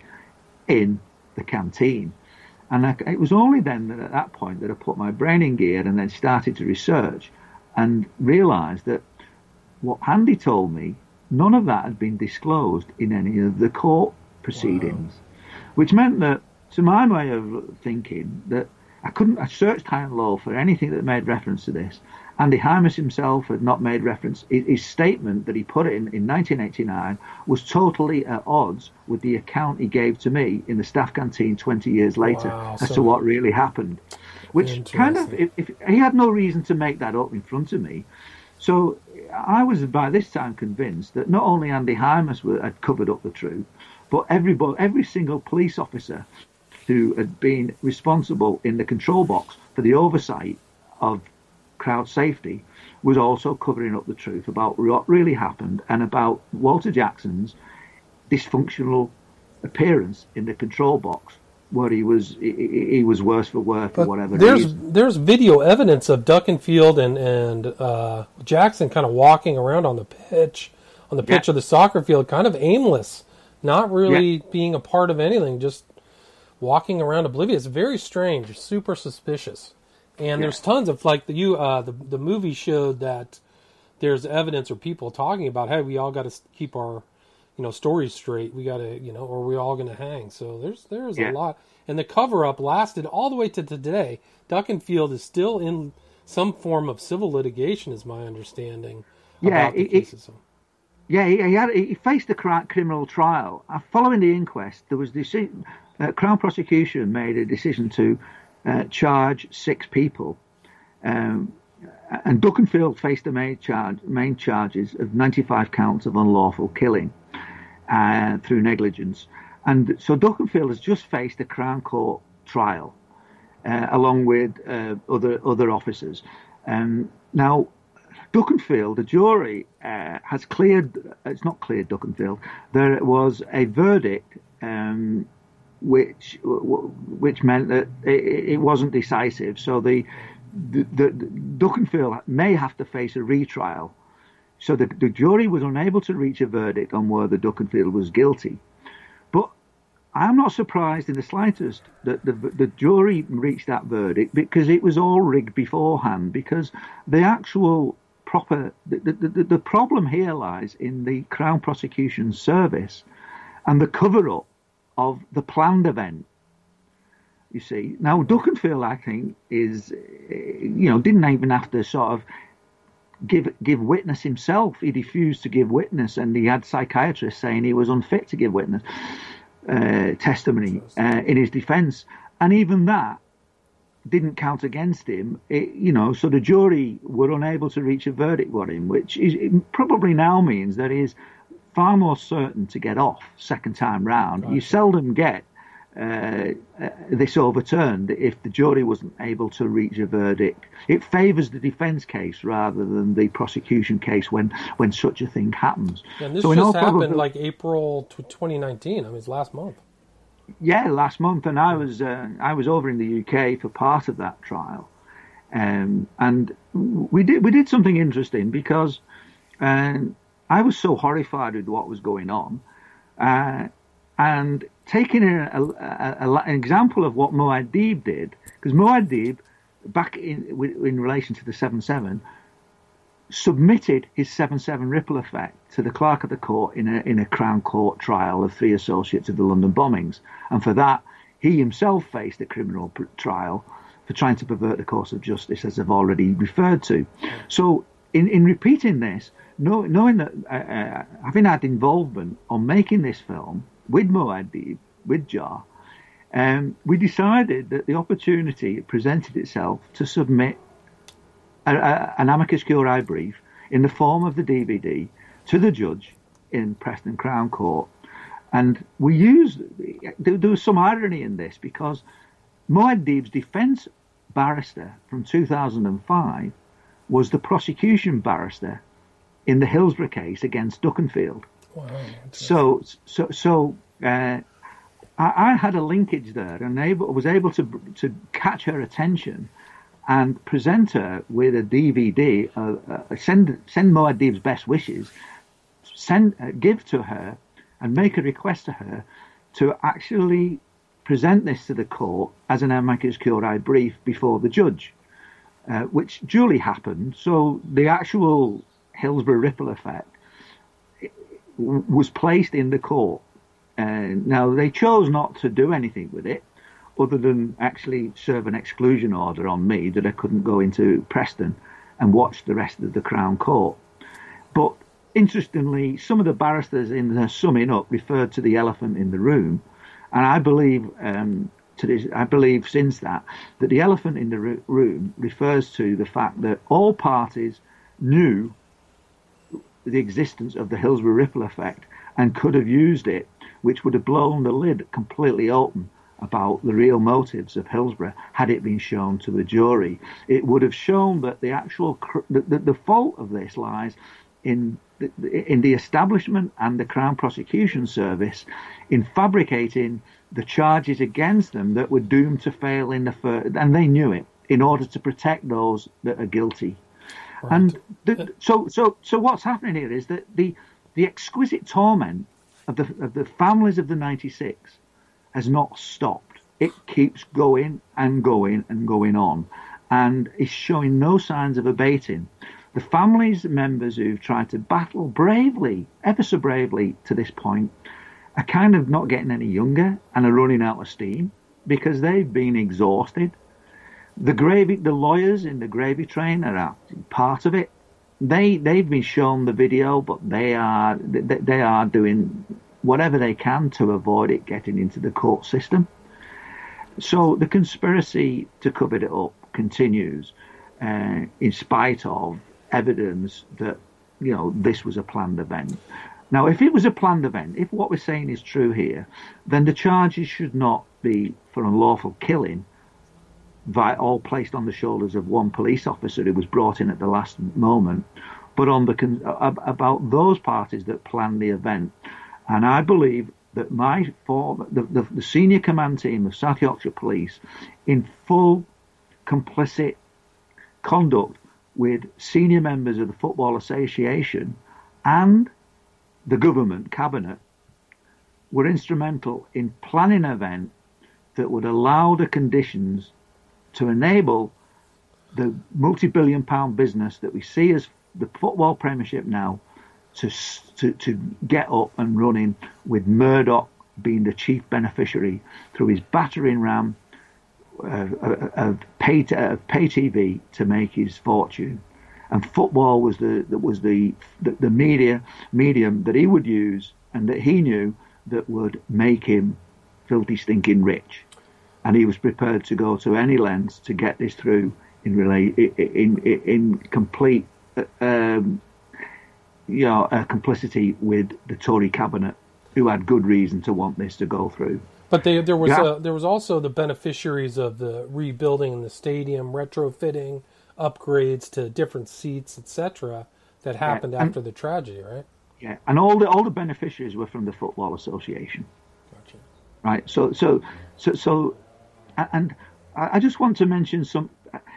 in the canteen. And I, it was only then that at that point that I put my brain in gear and then started to research and realised that what Andy told me, none of that had been disclosed in any of the court proceedings, wow. Which meant that, to my way of thinking, that I couldn't, I searched high and low for anything that made reference to this. Andy Hymas himself had not made reference. His statement that he put in in nineteen eighty-nine was totally at odds with the account he gave to me in the staff canteen twenty years later wow, as so to what really happened. Which kind of, if, if he had no reason to make that up in front of me. So I was by this time convinced that not only Andy Hymas had covered up the truth, but everybody, every single police officer who had been responsible in the control box for the oversight of crowd safety was also covering up the truth about what really happened and about Walter Jackson's dysfunctional appearance in the control box, where he was he, he was worse for wear for but whatever there's reason. There's video evidence of Duckenfield and and uh, Jackson kind of walking around on the pitch on the pitch yeah. of the soccer field, kind of aimless, not really yeah. being a part of anything, just walking around oblivious. Very strange, super suspicious. And yeah. there's tons of, like, the you uh, the the movie showed that there's evidence or people talking about, hey, we all got to keep our, you know, stories straight. We got to, you know, or we're all going to hang. So there's there's yeah. a lot. And the cover-up lasted all the way to today. Duckenfield is still in some form of civil litigation, is my understanding, yeah, about the it, cases. It, yeah, he, he, had, he faced a criminal trial. Following the inquest, there was this, uh, Crown prosecution made a decision to Uh, charge six people, um, and Duckenfield faced the main charge, main charges of ninety-five counts of unlawful killing uh, through negligence, and so Duckenfield has just faced a Crown Court trial uh, along with uh, other other officers. Um, now, Duckenfield, the jury uh, has cleared. It's not cleared Duckenfield. There was a verdict. Um, which which meant that it, it wasn't decisive. So the, the, the Duckenfield may have to face a retrial. So the, the jury was unable to reach a verdict on whether Duckenfield was guilty. But I'm not surprised in the slightest that the, the jury reached that verdict, because it was all rigged beforehand, because the actual proper... The, the, the problem here lies in the Crown Prosecution Service and the cover-up of the planned event. You see, now Duckenfield, I think, is, you know, didn't even have to sort of give give witness himself. He refused to give witness, and he had psychiatrists saying he was unfit to give witness uh, testimony uh, in his defence, and even that didn't count against him. It, you know, so the jury were unable to reach a verdict on him, which is, it probably now means that he's far more certain to get off second time round. Right. You seldom get uh, uh, this overturned if the jury wasn't able to reach a verdict. It favours the defence case rather than the prosecution case when, when such a thing happens. And this so just happened like April twenty nineteen. I mean, it's last month. Yeah, last month, and I was uh, I was over in the U K for part of that trial, um, and we did we did something interesting because. Um, I was so horrified with what was going on, uh, and taking a, a, a, a, an example of what Muad'Dib did, because Muad'Dib, back in in relation to the seven seven, submitted his seven seven ripple effect to the clerk of the court in a in a Crown Court trial of three associates of the London bombings, and for that he himself faced a criminal trial for trying to pervert the course of justice, as I've already referred to. So in in repeating this. Knowing that, uh, uh, having had involvement on making this film with Muad'Dib, with Jar, um, we decided that the opportunity presented itself to submit a, a, an amicus curiae brief in the form of the D V D to the judge in Preston Crown Court. And we used, there, there was some irony in this, because Muad'Dib's defence barrister from two thousand five was the prosecution barrister in the Hillsborough case against Duckenfield. Wow, so, so, so uh, I, I had a linkage there, and able, was able to to catch her attention, and present her with a D V D, uh, uh, send send Muad'Dib's best wishes, send uh, give to her, and make a request to her to actually present this to the court as an amicus curiae brief before the judge, uh, which duly happened. So the actual Hillsborough ripple effect was placed in the court. Uh, now, they chose not to do anything with it other than actually serve an exclusion order on me that I couldn't go into Preston and watch the rest of the Crown Court. But interestingly, some of the barristers in their summing up referred to the elephant in the room. And I believe, um, to this, I believe since that, that the elephant in the room refers to the fact that all parties knew the existence of the Hillsborough ripple effect and could have used it, which would have blown the lid completely open about the real motives of Hillsborough had it been shown to the jury. It would have shown that the actual the, the, the fault of this lies in the, in the establishment and the Crown Prosecution Service in fabricating the charges against them that were doomed to fail in the first, and they knew it, in order to protect those that are guilty. Right. And the, so, so, so what's happening here is that the the exquisite torment of the of the families of the ninety-six has not stopped. It keeps going and going and going on, and is showing no signs of abating. The families members who've tried to battle bravely, ever so bravely to this point, are kind of not getting any younger and are running out of steam because they've been exhausted. The gravy, the lawyers in the gravy train are part of it. They they've been shown the video, but they are they, they are doing whatever they can to avoid it getting into the court system. So the conspiracy to cover it up continues, uh, in spite of evidence that, you know, this was a planned event. Now, if it was a planned event, if what we're saying is true here, then the charges should not be for unlawful killing, by all placed on the shoulders of one police officer who was brought in at the last moment, but on the about those parties that planned the event. And I believe that my form, the, the, the senior command team of South Yorkshire Police, in full complicit conduct with senior members of the Football Association and the government cabinet, were instrumental in planning an event that would allow the conditions to enable the multi-billion pound business that we see as the football Premiership now to to, to get up and running, with Murdoch being the chief beneficiary through his battering ram uh, of pay, uh, pay T V to make his fortune. And football was the was the, the the media medium that he would use and that he knew that would make him filthy stinking rich. And he was prepared to go to any lengths to get this through in relate in in, in complete, um, you know, uh, complicity with the Tory cabinet, who had good reason to want this to go through. But they, there was yeah. uh, there was also the beneficiaries of the rebuilding the stadium, retrofitting, upgrades to different seats, et cetera, that happened yeah. and, after the tragedy, right? Yeah, and all the all the beneficiaries were from the Football Association. Gotcha. Right. So so so so. And I just want to mention some,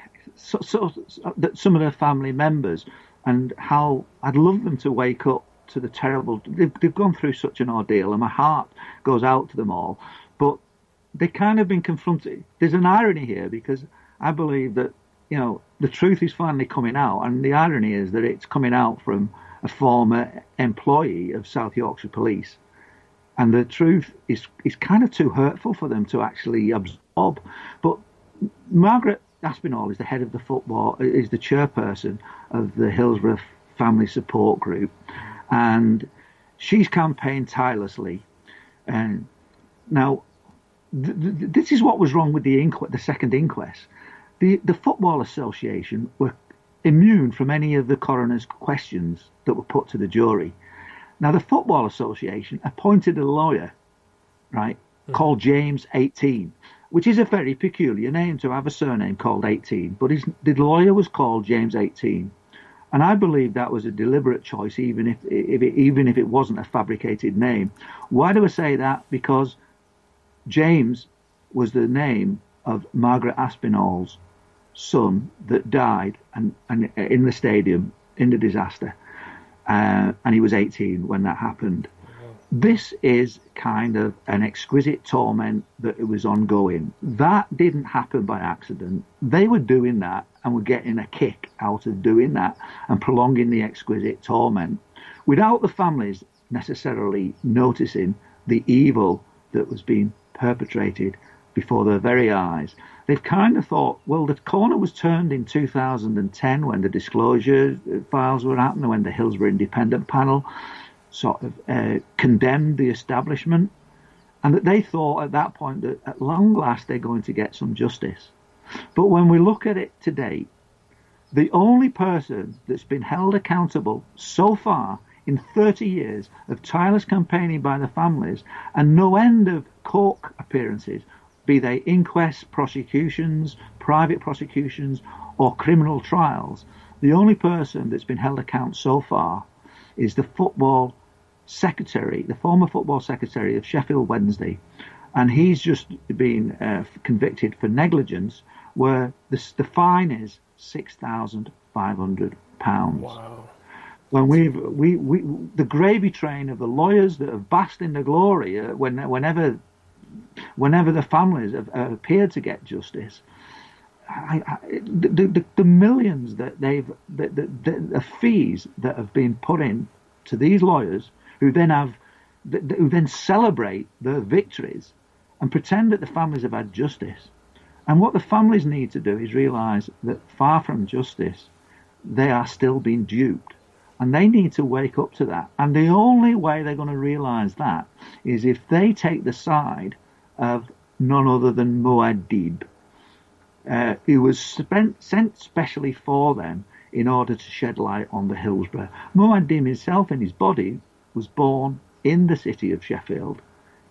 so, so, that some of their family members, and how I'd love them to wake up to the terrible. They've, they've gone through such an ordeal, and my heart goes out to them all. But they kind of been confronted. There's an irony here, because I believe that, you know, the truth is finally coming out, and the irony is that it's coming out from a former employee of South Yorkshire Police. And the truth is is kind of too hurtful for them to actually absorb. But Margaret Aspinall is the head of the football, is the chairperson of the Hillsborough Family Support Group, and she's campaigned tirelessly. And now, th- th- this is what was wrong with the inqu- the second inquest. The the Football Association were immune from any of the coroner's questions that were put to the jury. Now, the Football Association appointed a lawyer, right, mm. called James eighteen, which is a very peculiar name to have a surname called eighteen. But his, the lawyer was called James eighteen. And I believe that was a deliberate choice, even if, if it, even if it wasn't a fabricated name. Why do I say that? Because James was the name of Margaret Aspinall's son that died and, and in the stadium in the disaster, uh, and he was eighteen when that happened. This is kind of an exquisite torment that it was ongoing. That didn't happen by accident. They were doing that and were getting a kick out of doing that and prolonging the exquisite torment without the families necessarily noticing the evil that was being perpetrated before their very eyes. They've kind of thought, well, the corner was turned in two thousand ten when the disclosure files were happening, when the Hillsborough Independent Panel sort of uh, condemned the establishment, and that they thought at that point that at long last they're going to get some justice. But when we look at it today, the only person that's been held accountable so far in thirty years of tireless campaigning by the families and no end of court appearances, be they inquests, prosecutions, private prosecutions, or criminal trials, the only person that's been held account so far is the football secretary, the former football secretary of Sheffield Wednesday, and he's just been uh, convicted for negligence, where the, the fine is six thousand five hundred pounds. Wow. When we've we, we the gravy train of the lawyers that have basked in the glory uh, when whenever whenever the families have uh, appeared to get justice, I, I, the, the the millions that they've the, the, the fees that have been put in to these lawyers, who then have who then celebrate their victories and pretend that the families have had justice. And what the families need to do is realise that far from justice, they are still being duped. And they need to wake up to that. And the only way they're going to realise that is if they take the side of none other than Muad'Dib, uh, who was spent, sent specially for them in order to shed light on the Hillsborough. Muad'Dib himself in his body was born in the city of Sheffield.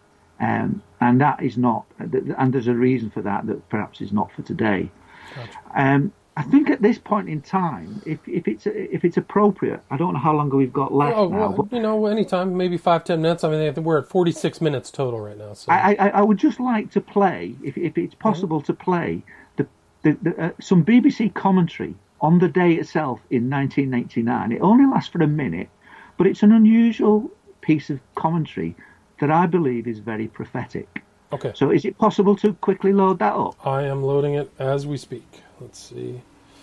Um, and that is not, and there's a reason for that that perhaps is not for today. Gotcha. Um, I think at this point in time, if, if it's if it's appropriate, I don't know how long we've got left oh, now. Well, but you know, anytime, maybe five, ten minutes. I mean, we're at forty-six minutes total right now. So I, I, I would just like to play, if if it's possible, mm-hmm. to play the, the, the uh, some B B C commentary on the day itself in nineteen eighty-nine. It only lasts for a minute, but it's an unusual piece of commentary that I believe is very prophetic. Okay. So is it possible to quickly load that up? I am loading it as we speak. Let's see.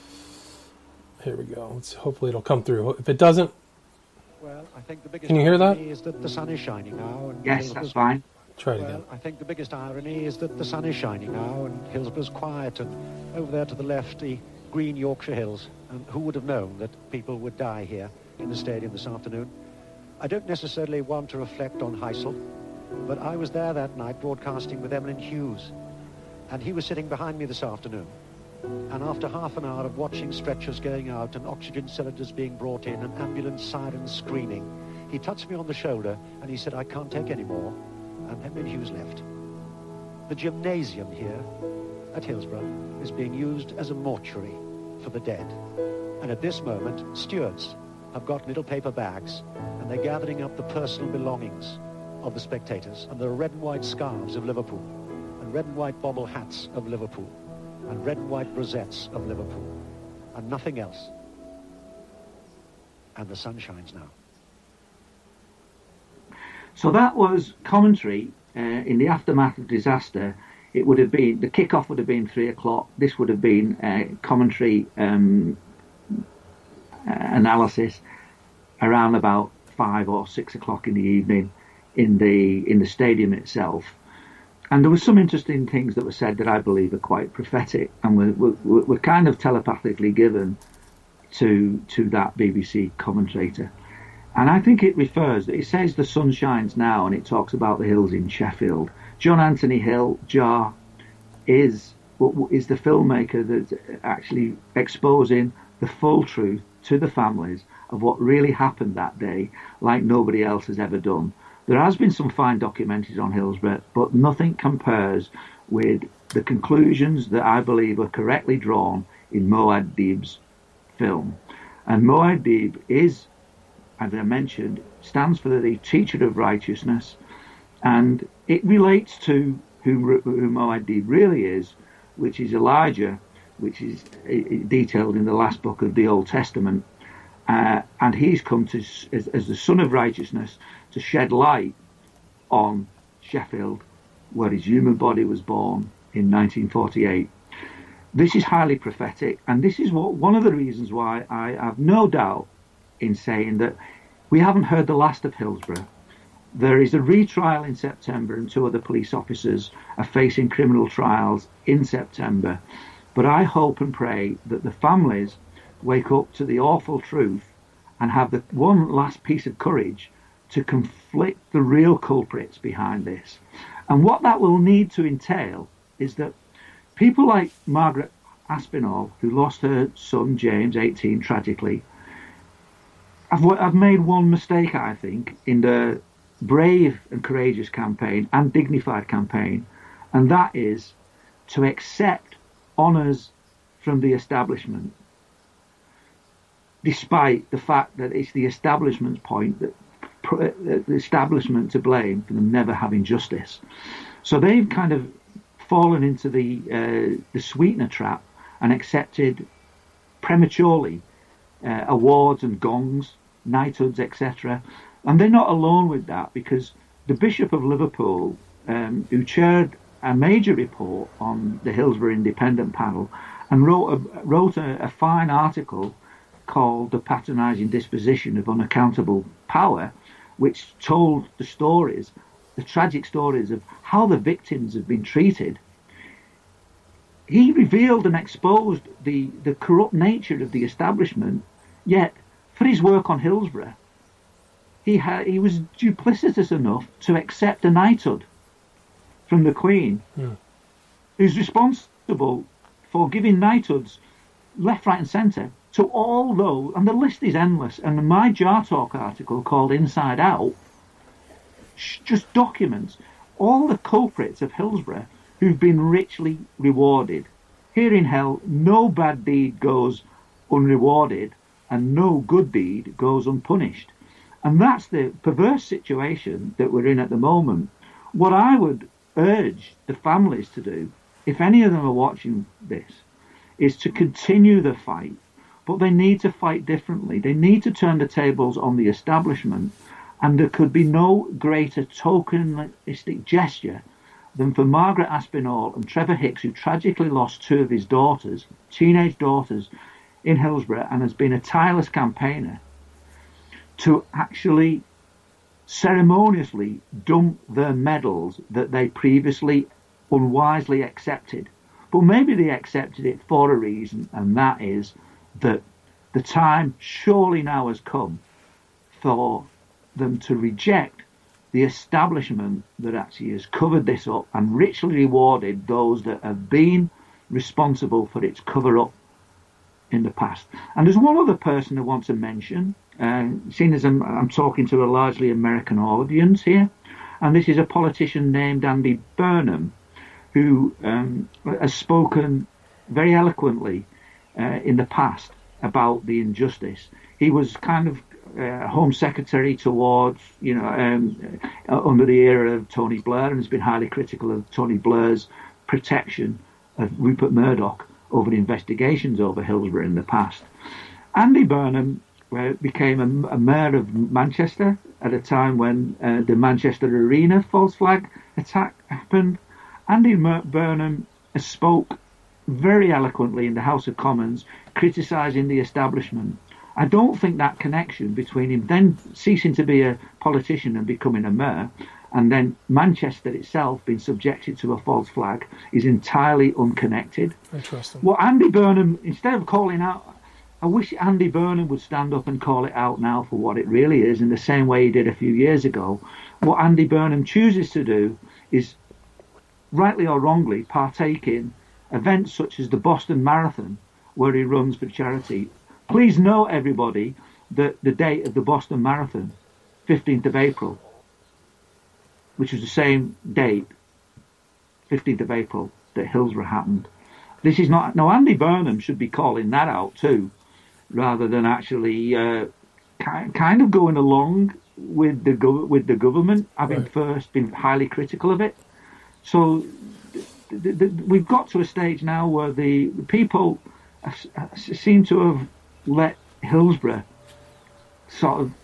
Here we go. Let's hopefully it'll come through. If it doesn't, well, I think the biggest can you hear that? Is that the sun is shining now. And yes, that's fine. Try it well, again. I think the biggest irony is that the sun is shining now and Hillsborough's quiet, and over there to the left, the green Yorkshire Hills. And who would have known that people would die here in the stadium this afternoon? I don't necessarily want to reflect on Heysel, but I was there that night broadcasting with Emlyn Hughes, and he was sitting behind me this afternoon. And after half an hour of watching stretchers going out and oxygen cylinders being brought in and ambulance sirens screaming, he touched me on the shoulder and he said, "I can't take any more," and Emlyn Hughes left. The gymnasium here at Hillsborough is being used as a mortuary for the dead. And at this moment, stewards have got little paper bags and they're gathering up the personal belongings of the spectators, and the red and white scarves of Liverpool, and red and white bobble hats of Liverpool, and red and white rosettes of Liverpool, and nothing else. And the sun shines now. So that was commentary uh, in the aftermath of disaster. It would have been, the kickoff would have been three o'clock. This would have been uh, commentary um, uh, analysis around about five or six o'clock in the evening in the in the stadium itself. And there were some interesting things that were said that I believe are quite prophetic, and were, were, were kind of telepathically given to to that B B C commentator. And I think it refers, it says the sun shines now, and it talks about the hills in Sheffield. John Anthony Hill, Jar, is is the filmmaker that's actually exposing the full truth to the families of what really happened that day, like nobody else has ever done. There has been some fine documentaries on Hillsborough, but nothing compares with the conclusions that I believe are correctly drawn in Muad'Dib's film. And Muad'Dib is, as I mentioned, stands for the teacher of righteousness, and it relates to who, who Muad'Dib really is, which is Elijah, which is detailed in the last book of the Old Testament. Uh, and he's come to, as, as the Son of Righteousness, to shed light on Sheffield, where his human body was born in nineteen forty-eight. This is highly prophetic, and this is what, one of the reasons why I have no doubt in saying that we haven't heard the last of Hillsborough. There is a retrial in September, and two other police officers are facing criminal trials in September. But I hope and pray that the families wake up to the awful truth and have the one last piece of courage to conflict the real culprits behind this. And what that will need to entail is that people like Margaret Aspinall, who lost her son James, eighteen, tragically, have, have made one mistake, I think, in the brave and courageous campaign and dignified campaign, and that is to accept honours from the establishment, despite the fact that it's the establishment's point that the establishment to blame for them never having justice. So they've kind of fallen into the uh, the sweetener trap and accepted prematurely uh, awards and gongs, knighthoods, et cetera. And they're not alone with that, because the Bishop of Liverpool, um, who chaired a major report on the Hillsborough Independent Panel and wrote a, wrote a, a fine article called The Patronising Disposition of Unaccountable Power, which told the stories, the tragic stories of how the victims have been treated. He revealed and exposed the, the corrupt nature of the establishment, yet for his work on Hillsborough, he, had, he was duplicitous enough to accept a knighthood from the Queen, yeah. who's responsible for giving knighthoods left, right and centre to all those, and the list is endless. And my Jar Talk article called Inside Out just documents all the culprits of Hillsborough who've been richly rewarded. Here in hell, no bad deed goes unrewarded and no good deed goes unpunished. And that's the perverse situation that we're in at the moment. What I would urge the families to do, if any of them are watching this, is to continue the fight. But they need to fight differently. They need to turn the tables on the establishment. And there could be no greater tokenistic gesture than for Margaret Aspinall and Trevor Hicks, who tragically lost two of his daughters, teenage daughters, in Hillsborough, and has been a tireless campaigner, to actually ceremoniously dump their medals that they previously unwisely accepted. But maybe they accepted it for a reason, and that is that the time surely now has come for them to reject the establishment that actually has covered this up and richly rewarded those that have been responsible for its cover-up in the past. And there's one other person I want to mention, uh, seeing as I'm, I'm talking to a largely American audience here, and this is a politician named Andy Burnham, who um, has spoken very eloquently uh, in the past about the injustice. He was kind of uh, Home Secretary towards, you know, um, uh, under the era of Tony Blair, and has been highly critical of Tony Blair's protection of Rupert Murdoch over the investigations over Hillsborough in the past. Andy Burnham uh, became a, a mayor of Manchester at a time when uh, the Manchester Arena false flag attack happened. Andy Burnham spoke very eloquently in the House of Commons, criticising the establishment. I don't think that connection between him then ceasing to be a politician and becoming a mayor, and then Manchester itself being subjected to a false flag, is entirely unconnected. Interesting. Well, Andy Burnham, instead of calling out, I wish Andy Burnham would stand up and call it out now for what it really is, in the same way he did a few years ago. What Andy Burnham chooses to do is, rightly or wrongly, partake in events such as the Boston Marathon, where he runs for charity. Please know, everybody, that the date of the Boston Marathon, fifteenth of April, which was the same date, fifteenth of April, that Hillsborough happened. This is not... No, Andy Burnham should be calling that out too, rather than actually uh, kind of going along with the, go- with the government, having right. first been highly critical of it. So the, the, we've got to a stage now where the, the people seem to have let Hillsborough sort of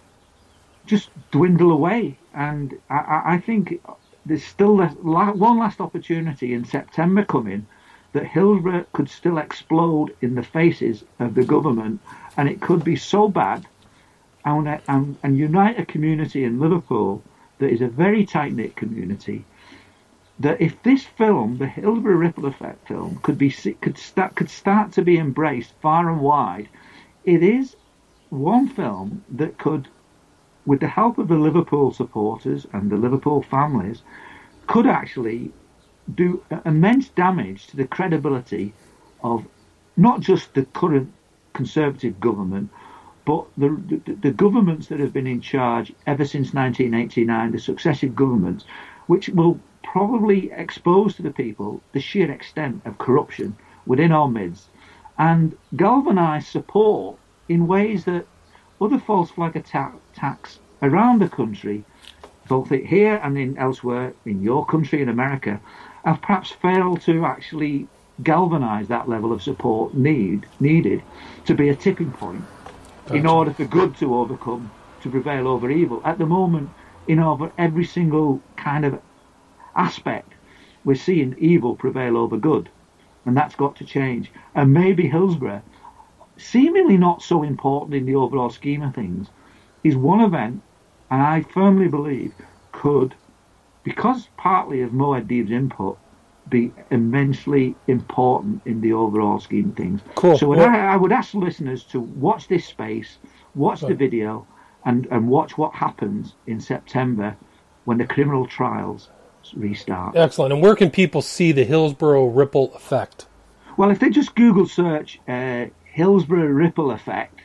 just dwindle away. And I, I think there's still one last opportunity in September coming that Hillsborough could still explode in the faces of the government, and it could be so bad and, and, and unite a community in Liverpool that is a very tight-knit community, that if this film, the Hillsborough Ripple Effect film, could be could start could start to be embraced far and wide, it is one film that could, with the help of the Liverpool supporters and the Liverpool families, could actually do immense damage to the credibility of not just the current Conservative government, but the, the, the governments that have been in charge ever since nineteen eighty-nine, the successive governments, which will probably expose to the people the sheer extent of corruption within our midst and galvanise support in ways that other false flag attacks around the country, both here and in elsewhere in your country in America, have perhaps failed to actually galvanise that level of support need needed to be a tipping point in order for good to overcome, to prevail over evil. At the moment, in over every single kind of aspect, we're seeing evil prevail over good, and that's got to change. And maybe Hillsborough, seemingly not so important in the overall scheme of things, is one event, and I firmly believe could, because partly of Mo Adib's input, be immensely important in the overall scheme of things. Cool. So well, I, I would ask listeners to watch this space, watch right. the video, and, and watch what happens in September when the criminal trials restart. Excellent. And where can people see the Hillsborough Ripple Effect? Well, if they just Google search uh, Hillsborough Ripple Effect,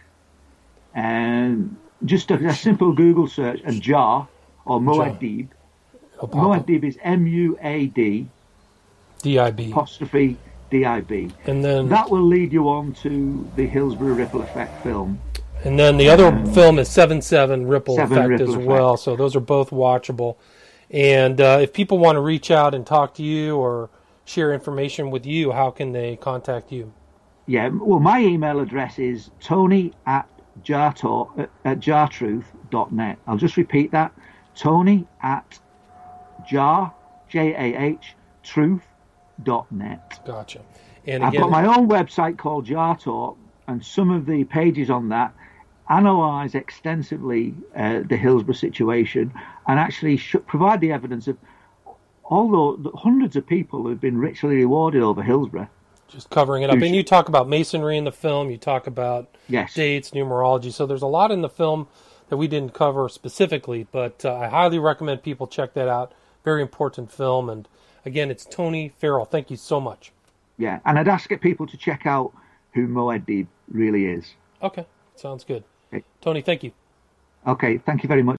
and just a, a simple Google search, and Jar or Mo Adib. Mo Adib is M U A D D I B apostrophe D I B. And then that will lead you on to the Hillsborough Ripple Effect film. And then the other um, film is seven seven Ripple seven Effect Ripple as Effect. well. So those are both watchable. And uh, if people want to reach out and talk to you or share information with you, how can they contact you? Yeah, well, my email address is tony at jartalk at jartruth dot net. I'll just repeat that: Tony at jar J A H truth dot net. Gotcha. And again, I've got my own website called Jar Talk, and some of the pages on that analyse extensively uh, the Hillsborough situation and actually sh- provide the evidence of all the hundreds of people who have been richly rewarded over Hillsborough. Just covering it up. And you talk about masonry in the film, you talk about yes. dates, numerology. So there's a lot in the film that we didn't cover specifically, but uh, I highly recommend people check that out. Very important film. And again, it's Tony Farrell. Thank you so much. Yeah, and I'd ask people to check out who Mo Adib really is. Okay, sounds good. Okay. Tony, thank you. Okay, thank you very much.